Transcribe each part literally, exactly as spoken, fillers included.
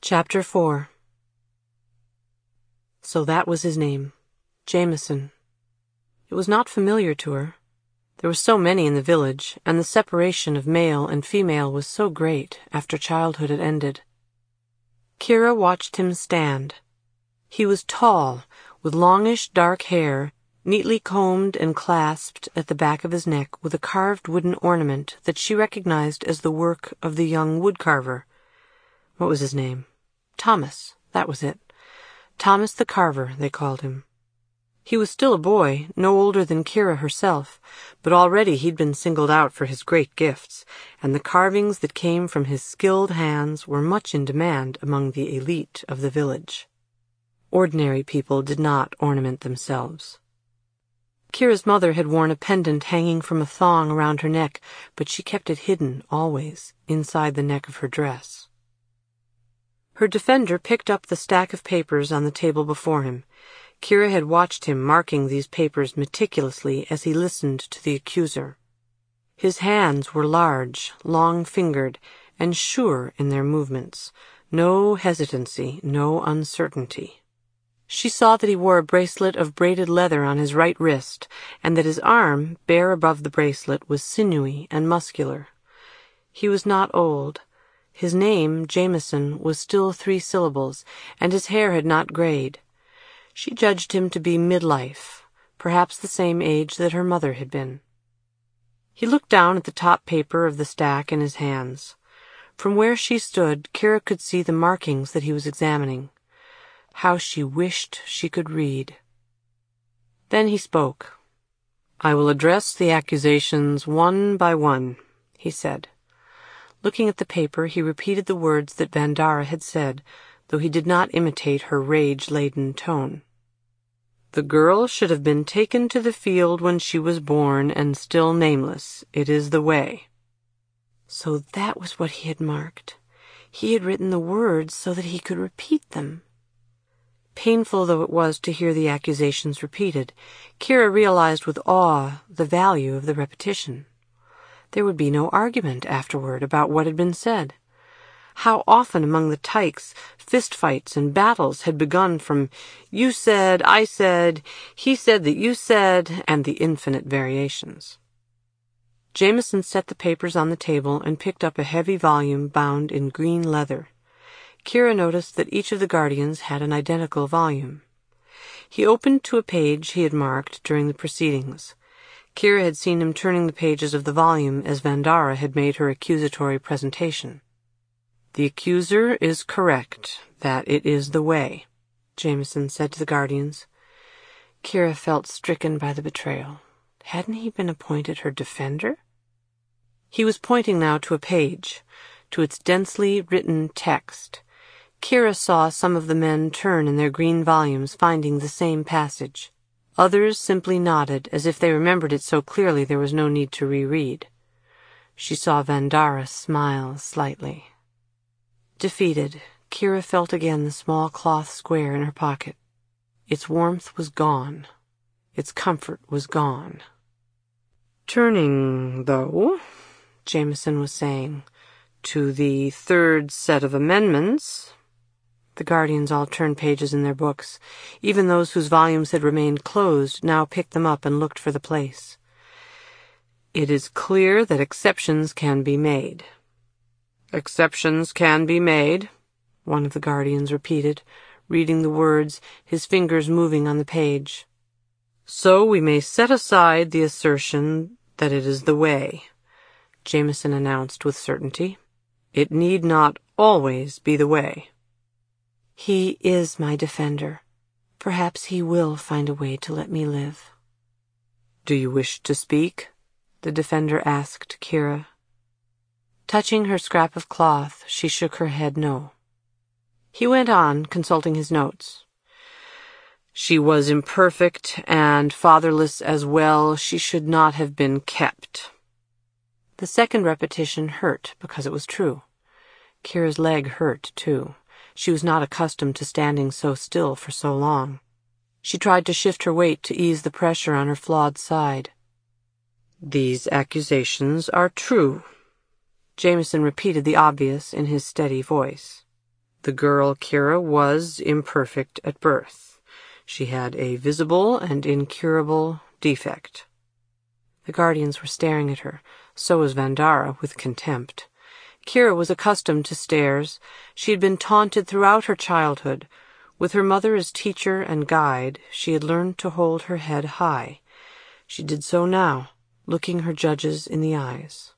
Chapter four. So that was his name, Jameson. It was not familiar to her. There were so many in the village, and the separation of male and female was so great after childhood had ended. Kira watched him stand. He was tall, with longish dark hair, neatly combed and clasped at the back of his neck with a carved wooden ornament that she recognized as the work of the young woodcarver. What was his name? Thomas, that was it. Thomas the Carver, they called him. He was still a boy, no older than Kira herself, but already he'd been singled out for his great gifts, and the carvings that came from his skilled hands were much in demand among the elite of the village. Ordinary people did not ornament themselves. Kira's mother had worn a pendant hanging from a thong around her neck, but she kept it hidden, always, inside the neck of her dress. Her defender picked up the stack of papers on the table before him. Kira had watched him marking these papers meticulously as he listened to the accuser. His hands were large, long-fingered, and sure in their movements. No hesitancy, no uncertainty. She saw that he wore a bracelet of braided leather on his right wrist, and that his arm, bare above the bracelet, was sinewy and muscular. He was not old. His name, Jameson, was still three syllables, and his hair had not grayed. She judged him to be mid-life, perhaps the same age that her mother had been. He looked down at the top paper of the stack in his hands. From where she stood, Kira could see the markings that he was examining. How she wished she could read. Then he spoke. "I will address the accusations one by one," he said. Looking at the paper, he repeated the words that Vandara had said, though he did not imitate her rage-laden tone. "The girl should have been taken to the field when she was born and still nameless. It is the way." So that was what he had marked. He had written the words so that he could repeat them. Painful though it was to hear the accusations repeated, Kira realized with awe the value of the repetition. There would be no argument afterward about what had been said. How often among the tykes fistfights and battles had begun from "you said, I said, he said that you said," and the infinite variations. Jameson set the papers on the table and picked up a heavy volume bound in green leather. Kira noticed that each of the guardians had an identical volume. He opened to a page he had marked during the proceedings. Kira had seen him turning the pages of the volume as Vandara had made her accusatory presentation. "The accuser is correct, that it is the way," Jameson said to the guardians. Kira felt stricken by the betrayal. Hadn't he been appointed her defender? He was pointing now to a page, to its densely written text. Kira saw some of the men turn in their green volumes, finding the same passage. Others simply nodded, as if they remembered it so clearly there was no need to reread. She saw Vandara smile slightly. Defeated, Kira felt again the small cloth square in her pocket. Its warmth was gone. Its comfort was gone. "Turning, though," Jameson was saying, "to the third set of amendments." The guardians all turned pages in their books. Even those whose volumes had remained closed now picked them up and looked for the place. "It is clear that exceptions can be made." "Exceptions can be made," one of the guardians repeated, reading the words, his fingers moving on the page. "So we may set aside the assertion that it is the way," Jameson announced with certainty. "It need not always be the way." "He is my defender. Perhaps he will find a way to let me live." "Do you wish to speak?" the defender asked Kira. Touching her scrap of cloth, she shook her head no. He went on, consulting his notes. "She was imperfect and fatherless as well. She should not have been kept." The second repetition hurt because it was true. Kira's leg hurt, too. She was not accustomed to standing so still for so long. She tried to shift her weight to ease the pressure on her flawed side. "These accusations are true," Jameson repeated the obvious in his steady voice. The girl Kira was imperfect at birth. She had a visible and incurable defect. The guardians were staring at her. So was Vandara, with contempt. Kira was accustomed to stares. She had been taunted throughout her childhood. With her mother as teacher and guide, she had learned to hold her head high. She did so now, looking her judges in the eyes.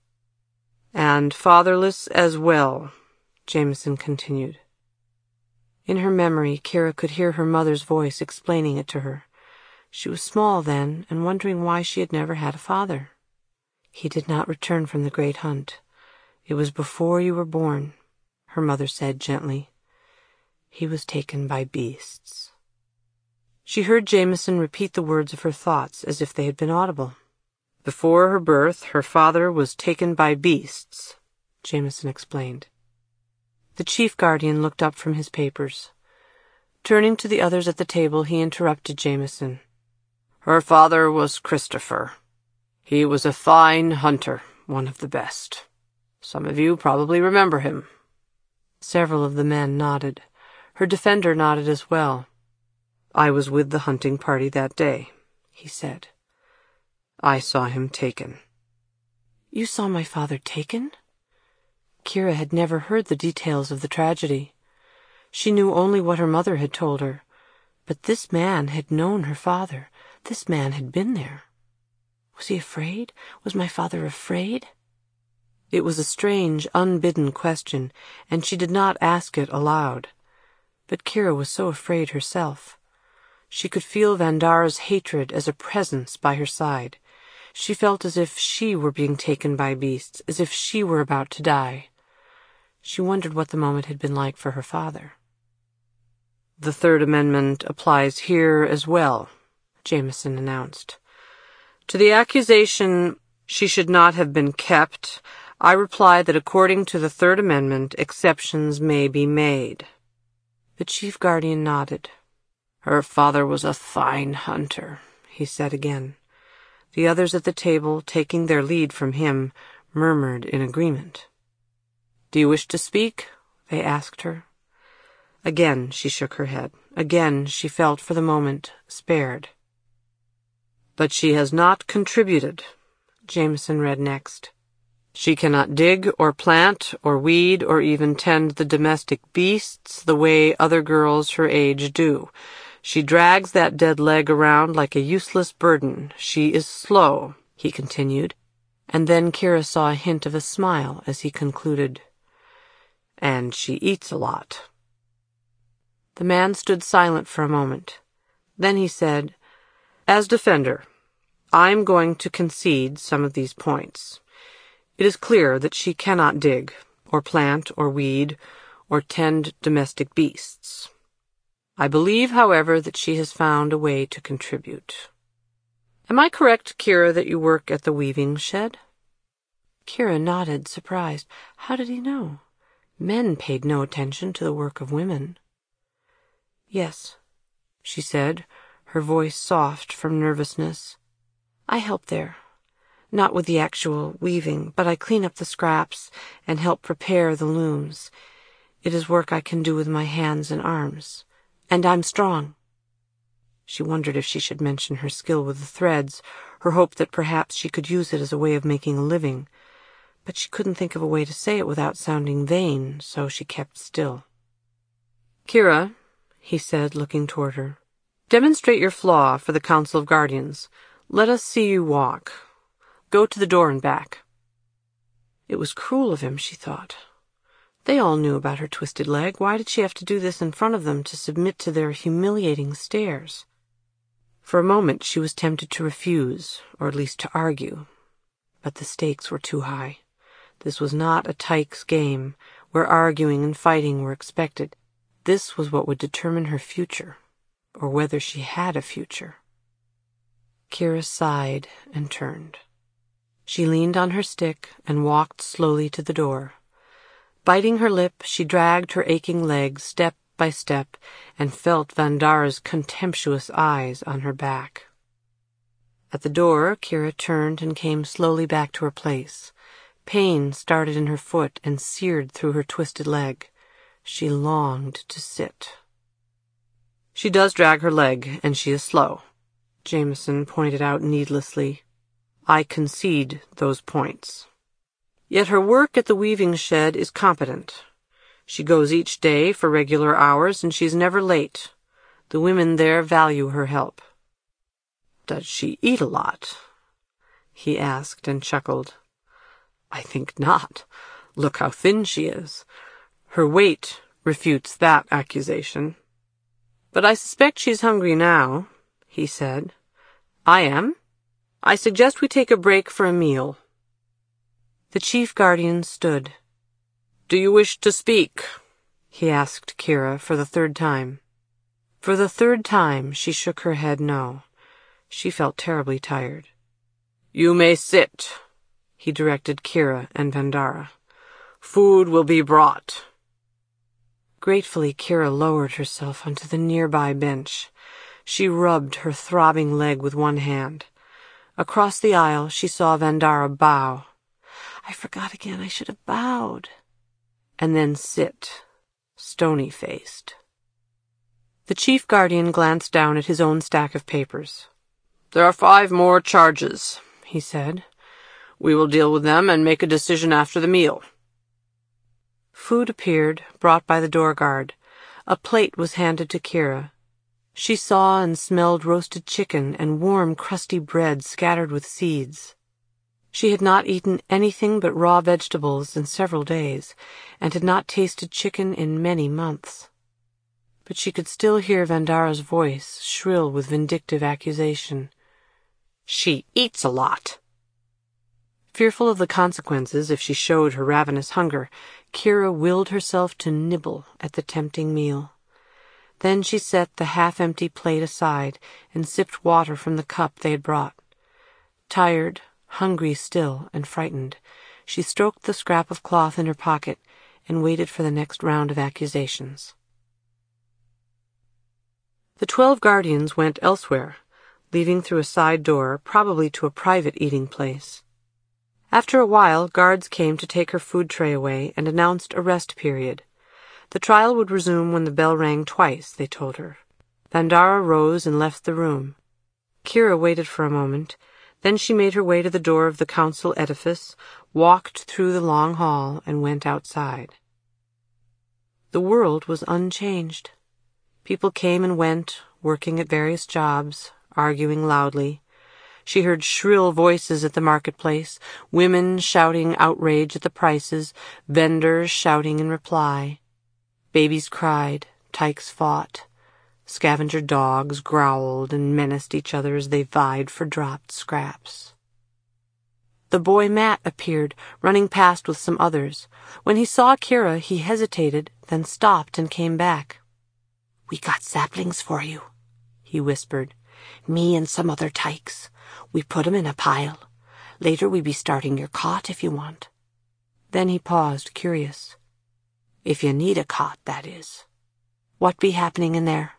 "And fatherless as well," Jameson continued. In her memory, Kira could hear her mother's voice explaining it to her. She was small then, and wondering why she had never had a father. "He did not return from the great hunt. It was before you were born," her mother said gently. "He was taken by beasts." She heard Jameson repeat the words of her thoughts as if they had been audible. "Before her birth, her father was taken by beasts," Jameson explained. The chief guardian looked up from his papers. Turning to the others at the table, he interrupted Jameson. "Her father was Christopher. He was a fine hunter, one of the best. Some of you probably remember him." Several of the men nodded. Her defender nodded as well. "I was with the hunting party that day," he said. "I saw him taken." "You saw my father taken?" Kira had never heard the details of the tragedy. She knew only what her mother had told her. But this man had known her father. This man had been there. Was he afraid? Was my father afraid? It was a strange, unbidden question, and she did not ask it aloud. But Kira was so afraid herself. She could feel Vandara's hatred as a presence by her side. She felt as if she were being taken by beasts, as if she were about to die. She wondered what the moment had been like for her father. "The Third Amendment applies here as well," Jameson announced. "To the accusation she should not have been kept, I reply that according to the Third Amendment, exceptions may be made." The chief guardian nodded. "Her father was a fine hunter," he said again. The others at the table, taking their lead from him, murmured in agreement. "Do you wish to speak?" they asked her. Again she shook her head. Again she felt, for the moment, spared. "But she has not contributed," Jameson read next. "She cannot dig or plant or weed or even tend the domestic beasts the way other girls her age do. She drags that dead leg around like a useless burden. She is slow," he continued, and then Kira saw a hint of a smile as he concluded, "and she eats a lot." The man stood silent for a moment. Then he said, "As defender, I'm going to concede some of these points. It is clear that she cannot dig, or plant, or weed, or tend domestic beasts. I believe, however, that she has found a way to contribute. Am I correct, Kira, that you work at the weaving shed?" Kira nodded, surprised. How did he know? Men paid no attention to the work of women. "Yes," she said, her voice soft from nervousness. "I help there. Not with the actual weaving, but I clean up the scraps and help prepare the looms. It is work I can do with my hands and arms. And I'm strong." She wondered if she should mention her skill with the threads, her hope that perhaps she could use it as a way of making a living. But she couldn't think of a way to say it without sounding vain, so she kept still. "Kira," he said, looking toward her, "demonstrate your flaw for the Council of Guardians. Let us see you walk. Go to the door and back." It was cruel of him, she thought. They all knew about her twisted leg. Why did she have to do this in front of them, to submit to their humiliating stares? For a moment she was tempted to refuse, or at least to argue. But the stakes were too high. This was not a tyke's game, where arguing and fighting were expected. This was what would determine her future, or whether she had a future. Kira sighed and turned. She leaned on her stick and walked slowly to the door. Biting her lip, she dragged her aching legs step by step and felt Vandara's contemptuous eyes on her back. At the door, Kira turned and came slowly back to her place. Pain started in her foot and seared through her twisted leg. She longed to sit. "She does drag her leg, and she is slow," Jameson pointed out needlessly. "I concede those points. Yet her work at the weaving shed is competent. She goes each day for regular hours, and she's never late. The women there value her help." "Does she eat a lot?" he asked and chuckled. "I think not. Look how thin she is. Her weight refutes that accusation. But I suspect she's hungry now," he said. "I am. I suggest we take a break for a meal." The chief guardian stood. "Do you wish to speak?" he asked Kira for the third time. For the third time she shook her head no. She felt terribly tired. "You may sit," he directed Kira and Vandara. "Food will be brought." Gratefully, Kira lowered herself onto the nearby bench. She rubbed her throbbing leg with one hand. Across the aisle, she saw Vandara bow. "I forgot again, I should have bowed." And then sit, stony-faced. The chief guardian glanced down at his own stack of papers. "There are five more charges," he said. "We will deal with them and make a decision after the meal." Food appeared, brought by the door guard. A plate was handed to Kira. She saw and smelled roasted chicken and warm, crusty bread scattered with seeds. She had not eaten anything but raw vegetables in several days, and had not tasted chicken in many months. But she could still hear Vandara's voice, shrill with vindictive accusation. "She eats a lot." Fearful of the consequences if she showed her ravenous hunger, Kira willed herself to nibble at the tempting meal. Then she set the half-empty plate aside and sipped water from the cup they had brought. Tired, hungry still, and frightened, she stroked the scrap of cloth in her pocket and waited for the next round of accusations. The twelve guardians went elsewhere, leaving through a side door, probably to a private eating place. After a while, guards came to take her food tray away and announced a rest period. The trial would resume when the bell rang twice, they told her. Vandara rose and left the room. Kira waited for a moment. Then she made her way to the door of the council edifice, walked through the long hall, and went outside. The world was unchanged. People came and went, working at various jobs, arguing loudly. She heard shrill voices at the marketplace, women shouting outrage at the prices, vendors shouting in reply. Babies cried, tykes fought. Scavenger dogs growled and menaced each other as they vied for dropped scraps. The boy Matt appeared, running past with some others. When he saw Kira, he hesitated, then stopped and came back. "We got saplings for you," he whispered. "Me and some other tykes. We put 'em in a pile. Later we be starting your cot if you want." Then he paused, curious. "If you need a cot, that is. What be happening in there?"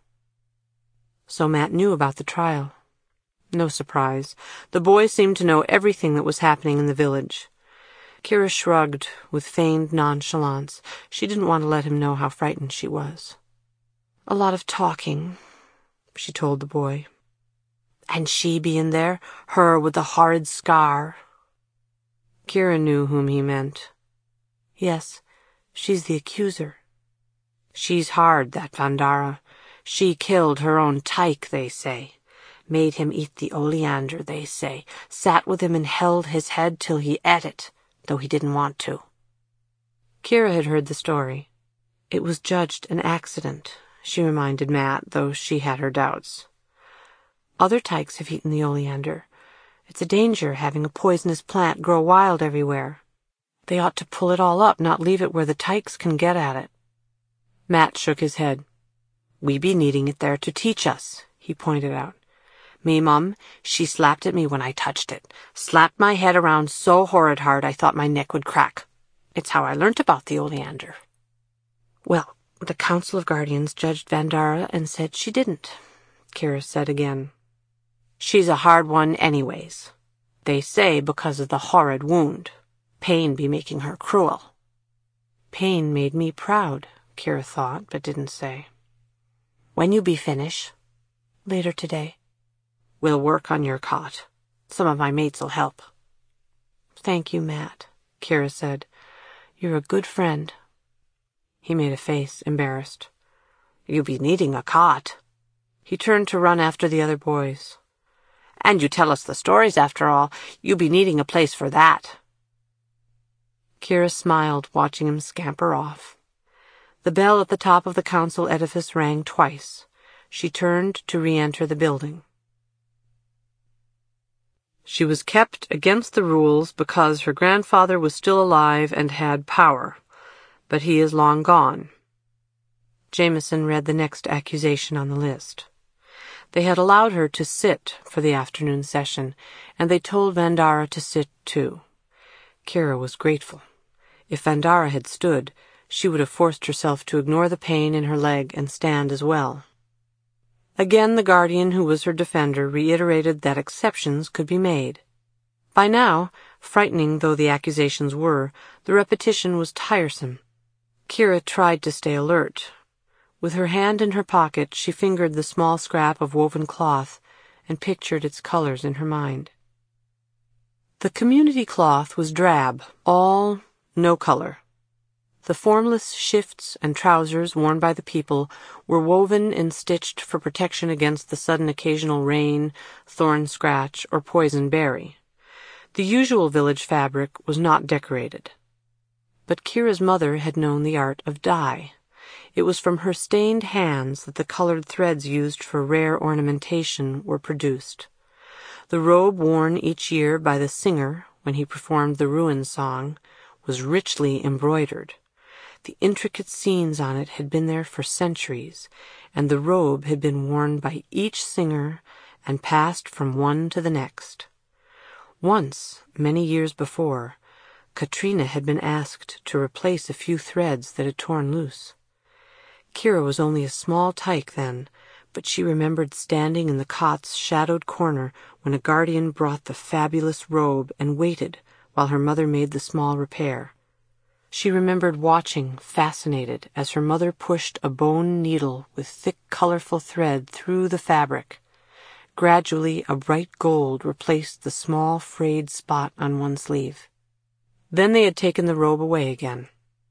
So Matt knew about the trial. No surprise. The boy seemed to know everything that was happening in the village. Kira shrugged with feigned nonchalance. She didn't want to let him know how frightened she was. "A lot of talking," she told the boy. "And she be in there, her with the horrid scar?" Kira knew whom he meant. "Yes, she's the accuser." "She's hard, that Vandara. She killed her own tyke, they say. Made him eat the oleander, they say. Sat with him and held his head till he ate it, though he didn't want to." Kira had heard the story. It was judged an accident, she reminded Matt, though she had her doubts. "Other tykes have eaten the oleander. It's a danger having a poisonous plant grow wild everywhere. They ought to pull it all up, not leave it where the tykes can get at it." Matt shook his head. "We be needing it there to teach us," he pointed out. "Me mum, she slapped at me when I touched it. Slapped my head around so horrid hard I thought my neck would crack. It's how I learnt about the oleander." "Well, the Council of Guardians judged Vandara and said she didn't," Kira said again. "She's a hard one anyways. They say because of the horrid wound. Pain be making her cruel." "Pain made me proud," Kira thought, but didn't say. When you be finish? Later today. We'll work on your cot. Some of my mates'll help. Thank you, Matt, Kira said. You're a good friend. He made a face, embarrassed. You be needing a cot. He turned to run after the other boys. And you tell us the stories, after all. You be needing a place for that. Kira smiled, watching him scamper off. The bell at the top of the council edifice rang twice. She turned to re-enter the building. She was kept against the rules because her grandfather was still alive and had power, but he is long gone. Jameson read the next accusation on the list. They had allowed her to sit for the afternoon session, and they told Vandara to sit too. Kira was grateful. If Vandara had stood, she would have forced herself to ignore the pain in her leg and stand as well. Again the guardian who was her defender reiterated that exceptions could be made. By now, frightening though the accusations were, the repetition was tiresome. Kira tried to stay alert. With her hand in her pocket, she fingered the small scrap of woven cloth and pictured its colors in her mind. The community cloth was drab, all no color. The formless shifts and trousers worn by the people were woven and stitched for protection against the sudden occasional rain, thorn scratch, or poison berry. The usual village fabric was not decorated. But Kira's mother had known the art of dye. It was from her stained hands that the colored threads used for rare ornamentation were produced. The robe worn each year by the singer when he performed the ruin song was richly embroidered. The intricate scenes on it had been there for centuries, and the robe had been worn by each singer and passed from one to the next. Once, many years before, Katrina had been asked to replace a few threads that had torn loose. Kira was only a small tyke then, but she remembered standing in the cot's shadowed corner when a guardian brought the fabulous robe and waited while her mother made the small repair. She remembered watching, fascinated, as her mother pushed a bone needle with thick, colorful thread through the fabric. Gradually, a bright gold replaced the small, frayed spot on one sleeve. Then they had taken the robe away again.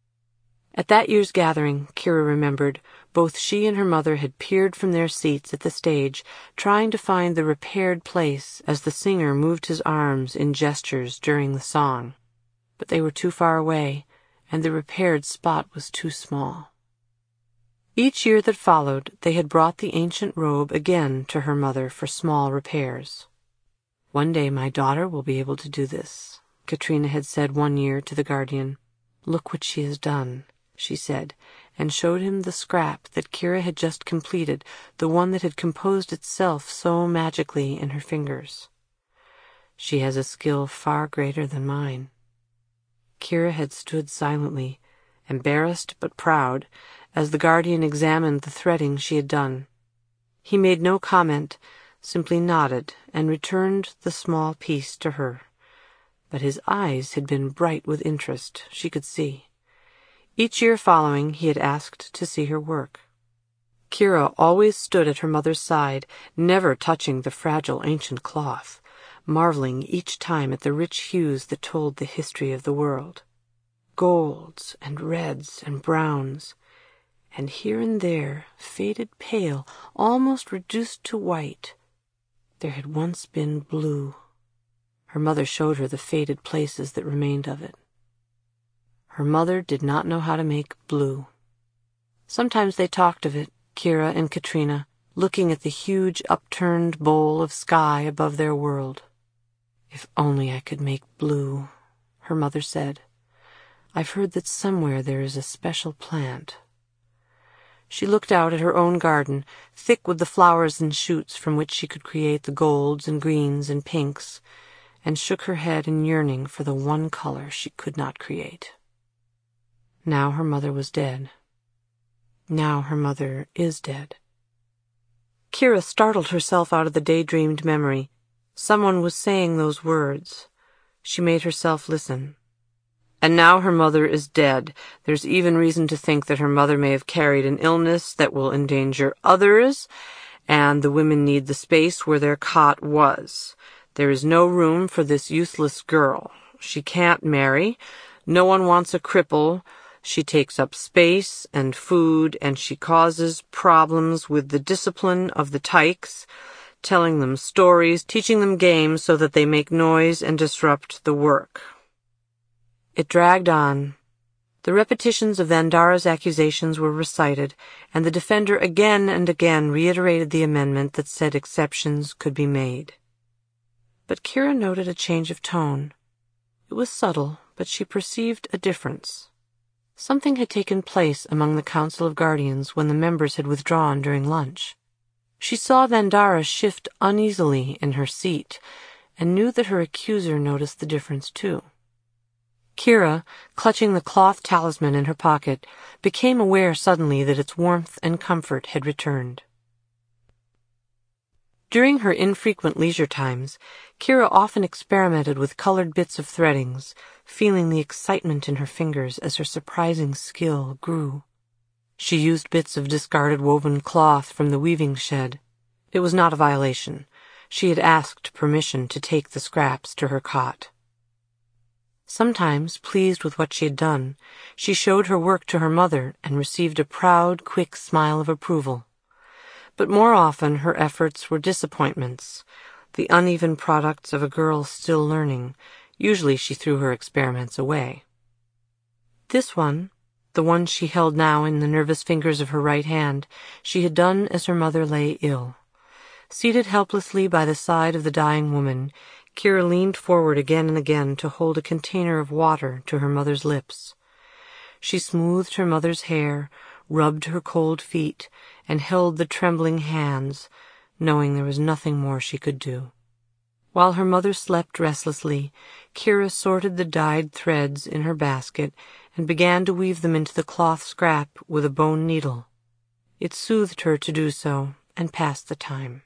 At that year's gathering, Kira remembered, both she and her mother had peered from their seats at the stage, trying to find the repaired place as the singer moved his arms in gestures during the song. But they were too far away, and the repaired spot was too small. Each year that followed, they had brought the ancient robe again to her mother for small repairs. One day my daughter will be able to do this, Katrina had said one year to the guardian. Look what she has done, she said, and showed him the scrap that Kira had just completed, the one that had composed itself so magically in her fingers. She has a skill far greater than mine. Kira had stood silently, embarrassed but proud, as the guardian examined the threading she had done. He made no comment, simply nodded and returned the small piece to her. But his eyes had been bright with interest, she could see. Each year following, he had asked to see her work. Kira always stood at her mother's side, never touching the fragile ancient cloth, marveling each time at the rich hues that told the history of the world. Golds and reds and browns, and here and there, faded pale, almost reduced to white. There had once been blue. Her mother showed her the faded places that remained of it. Her mother did not know how to make blue. Sometimes they talked of it, Kira and Katrina, looking at the huge upturned bowl of sky above their world. If only I could make blue, her mother said. I've heard that somewhere there is a special plant. She looked out at her own garden, thick with the flowers and shoots from which she could create the golds and greens and pinks, and shook her head in yearning for the one color she could not create. Now her mother was dead. Now her mother is dead. Kira startled herself out of the daydreamed memory. Someone was saying those words. She made herself listen. And now her mother is dead. There's even reason to think that her mother may have carried an illness that will endanger others, and the women need the space where their cot was. There is no room for this useless girl. She can't marry. No one wants a cripple. She takes up space and food, and she causes problems with the discipline of the tykes, telling them stories, teaching them games so that they make noise and disrupt the work. It dragged on. The repetitions of Vandara's accusations were recited, and the defender again and again reiterated the amendment that said exceptions could be made. But Kira noted a change of tone. It was subtle, but she perceived a difference. Something had taken place among the Council of Guardians when the members had withdrawn during lunch. She saw Vandara shift uneasily in her seat, and knew that her accuser noticed the difference too. Kira, clutching the cloth talisman in her pocket, became aware suddenly that its warmth and comfort had returned. During her infrequent leisure times, Kira often experimented with colored bits of threadings, feeling the excitement in her fingers as her surprising skill grew. She used bits of discarded woven cloth from the weaving shed. It was not a violation. She had asked permission to take the scraps to her cot. Sometimes, pleased with what she had done, she showed her work to her mother and received a proud, quick smile of approval. But more often her efforts were disappointments, the uneven products of a girl still learning. Usually she threw her experiments away. This one, the one she held now in the nervous fingers of her right hand, she had done as her mother lay ill. Seated helplessly by the side of the dying woman, Kira leaned forward again and again to hold a container of water to her mother's lips. She smoothed her mother's hair, rubbed her cold feet, and held the trembling hands, knowing there was nothing more she could do. While her mother slept restlessly, Kira sorted the dyed threads in her basket and began to weave them into the cloth scrap with a bone needle. It soothed her to do so, and passed the time.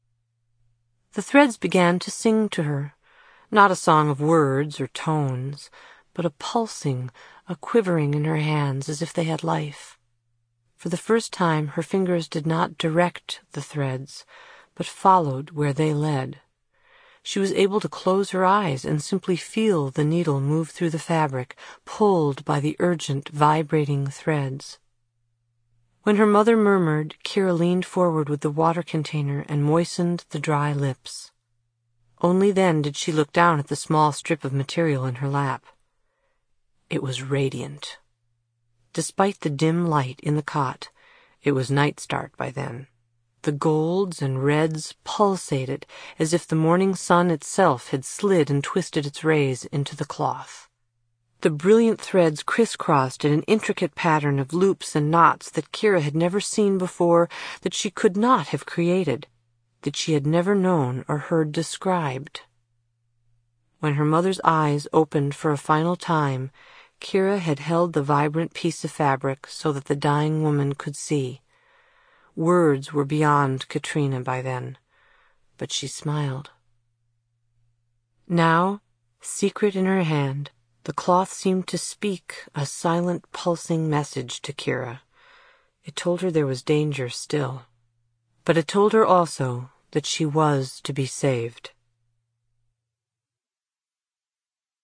The threads began to sing to her, not a song of words or tones, but a pulsing, a quivering in her hands as if they had life. For the first time her fingers did not direct the threads, but followed where they led. She was able to close her eyes and simply feel the needle move through the fabric, pulled by the urgent, vibrating threads. When her mother murmured, Kira leaned forward with the water container and moistened the dry lips. Only then did she look down at the small strip of material in her lap. It was radiant. Despite the dim light in the cot, it was night start by then. The golds and reds pulsated as if the morning sun itself had slid and twisted its rays into the cloth. The brilliant threads crisscrossed in an intricate pattern of loops and knots that Kira had never seen before, that she could not have created, that she had never known or heard described. When her mother's eyes opened for a final time, Kira had held the vibrant piece of fabric so that the dying woman could see. Words were beyond Katrina by then, but she smiled. Now, secret in her hand, the cloth seemed to speak a silent, pulsing message to Kira. It told her there was danger still, but it told her also that she was to be saved.